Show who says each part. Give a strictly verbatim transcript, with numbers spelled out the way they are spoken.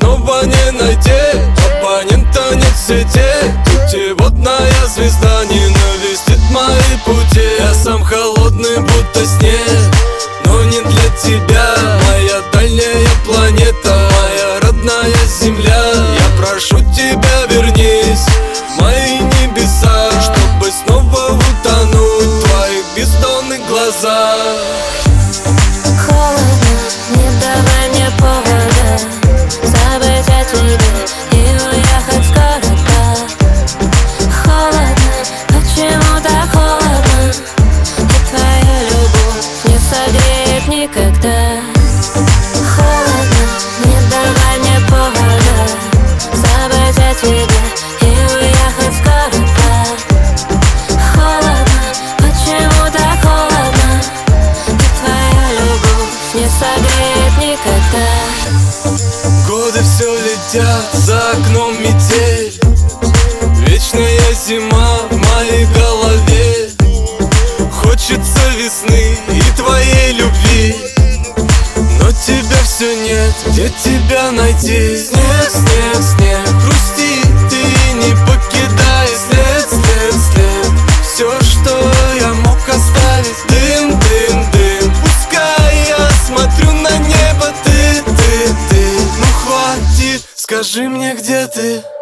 Speaker 1: снова не найти. Абонента нет в сети, путеводная звезда не навестит мои пути. Я сам холодный, будто снег, но не для тебя. Моя дальняя планета, моя родная земля. Я прошу тебя, вернись в мои небеса, чтобы снова утонуть в твоих бездонных глазах.
Speaker 2: Холодно, не давай мне повода забыть о тебе и уехать скоро, да. Холодно, почему так холодно? И твоя любовь не согреет никогда. Холодно, не давай мне повода забыть о тебе и уехать скоро, да. Холодно, почему так холодно? И твоя любовь не согреет никогда.
Speaker 1: Годы все летят, за окном метель, вечная зима в моей голове. Хочется весны и твоей любви, но тебя все нет, где тебя найти? Снег, снег, снег, грусти, ты не покидай. След, след, след, все, что я мог оставить. Дым, дым, дым, пускай я смотрю на небо. Ты, ты, ты, ну хватит, скажи мне, где ты?